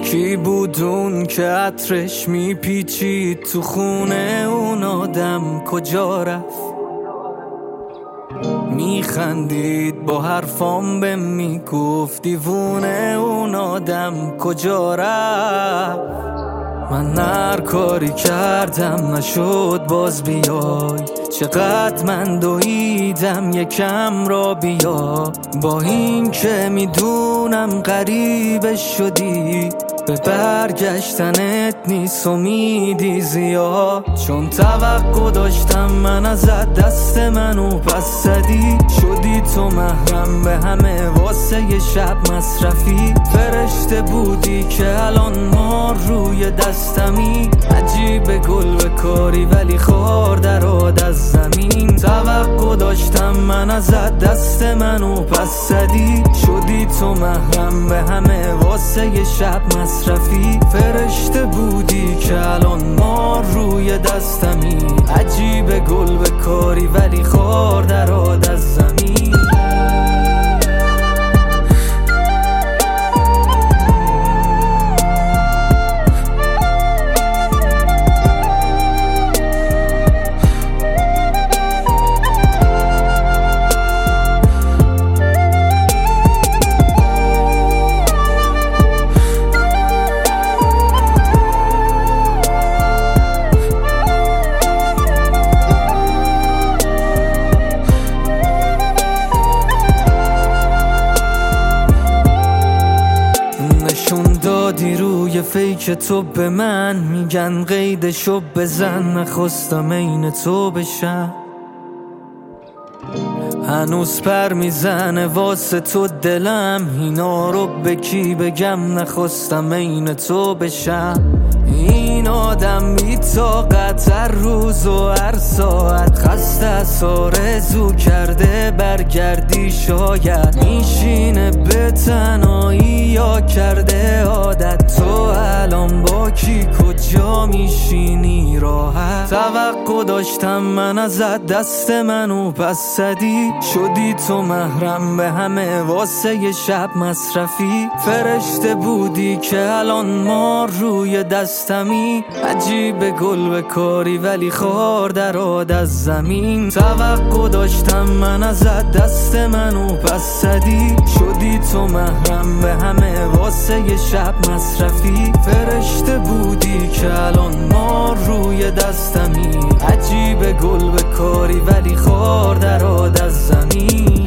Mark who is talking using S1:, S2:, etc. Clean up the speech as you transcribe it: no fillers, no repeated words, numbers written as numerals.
S1: کی بود اون که عطرش میپیچید تو خونه اون آدم کجا رفت؟ میخندید با حرفام به میگفت دیوونه اون آدم کجا رفت؟ من هر کاری کردم نشد باز بیای، چقدر من دویدم یکم را بیا. با این که میدونم غریبه شدی، به برگشتنت نیست امیدی زیاد. چون توقع داشتم من ازت دست منو پس زدی، شدی تو محرم به همه واسه یه شب مصرفی. فرشته بودی که الان مار روی دستمی، عجیب گل به کاری ولی خار درآد از زمین. توقع داشتم من ازت دست منو پس زدی، شدی تو محرم به همه واسه یه شب مصرفی. فرشته بودی که الان مار روی دستمی، عجیب گل به کاری ولی خار درآد از زمین. دادی روی فیک تو به من، میگن قیدشو بزن، نخواستم عین تو بشم. هنوز پر میزنه واسه تو دلم، اینا رو به کی بگم، نخواستم عین تو بشم. این آدم بی طاقت هر روز و هر ساعت، خسته از آرزو کرده برگردی شاید. میشینه به تنهایی یا کرده عادت، تو الان با کی کجا میشینی راحت؟ توقع داشتم من ازت دست منو پس زدی، شدی تو محرم به همه واسه یه شب مصرفی. فرشته بودی که الان مار روی دستمی، عجیب گل به کاری ولی خار درآد از زمین. توقع داشتم من ازت دست منو پس زدی، شدی تو محرم به همه واسه یه شب مصرفی. فرشته بودی که الان مار روی دستمی، عجیب گل به کاری ولی خار درآد از زمین.